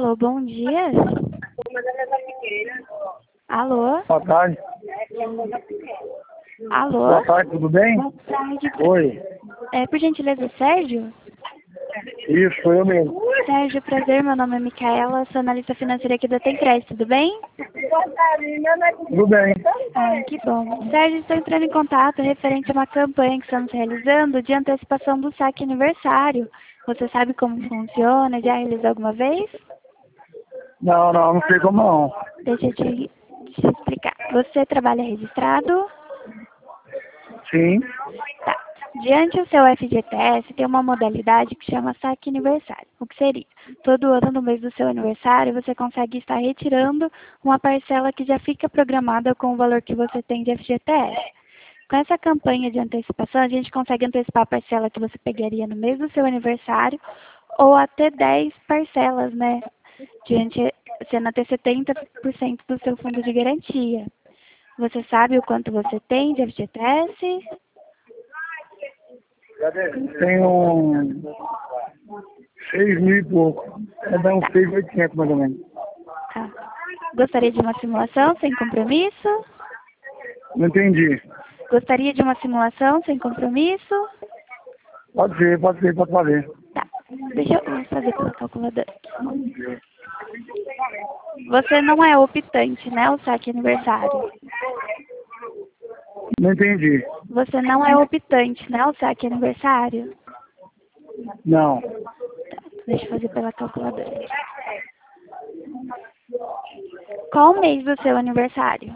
Alô, bom dia. Alô? Boa tarde. Alô? Boa tarde, tudo bem? Boa tarde. Oi. Por gentileza, Sérgio? Isso, sou eu mesmo. Sérgio, prazer, meu nome é Micaela, sou analista financeira aqui da Tencrest, tudo bem? Tudo bem. Ah, que bom. Sérgio, estou entrando em contato referente a uma campanha que estamos realizando de antecipação do saque aniversário. Você sabe como funciona? Já realizou alguma vez? Não sei como não. Deixa eu te explicar. Você trabalha registrado? Sim. Tá. Diante do seu FGTS, tem uma modalidade que chama saque aniversário. O que seria? Todo ano, no mês do seu aniversário, você consegue estar retirando uma parcela que já fica programada com o valor que você tem de FGTS. Com essa campanha de antecipação, a gente consegue antecipar a parcela que você pegaria no mês do seu aniversário ou até 10 parcelas, né? Sendo até 70% do seu fundo de garantia. Você sabe o quanto você tem de FGTS? Tenho 6.000 e pouco. Dá uns 6.800 mais ou menos. Tá. Gostaria de uma simulação sem compromisso? Não entendi. Gostaria de uma simulação sem compromisso? Pode ser, pode fazer. Tá. Deixa eu fazer pela calculadora. Você não é optante, né? O saque aniversário. Não entendi. Você não é optante, né? O saque aniversário. Não. Tá. Deixa eu fazer pela calculadora. Qual o mês do seu aniversário?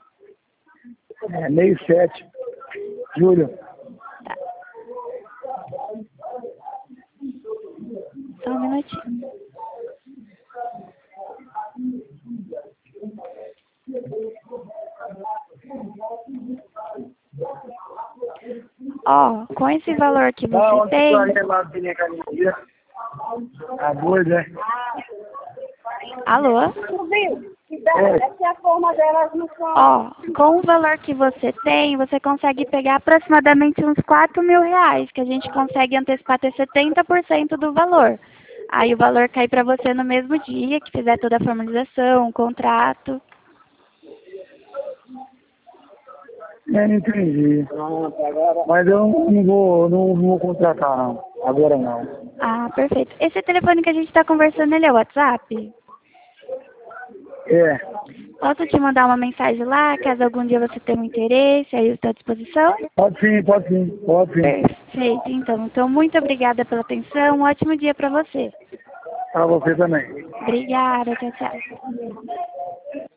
Mês 7. Julho. Tá. Só um minutinho. Ó, com esse valor que você tem... A doida, Alô? Ó, com o valor que você tem, você consegue pegar aproximadamente uns 4.000 reais, que a gente consegue antecipar até 70% do valor. Aí o valor cai para você no mesmo dia, que fizer toda a formalização, o contrato. Não entendi. Mas eu não vou contratar, não. Agora não. Ah, perfeito. Esse telefone que a gente está conversando, ele é o WhatsApp? É. Posso te mandar uma mensagem lá, caso algum dia você tenha um interesse, aí eu estou à disposição? Pode sim. Perfeito, então muito obrigada pela atenção, um ótimo dia para você. Para você também. Obrigada, tchau, tchau.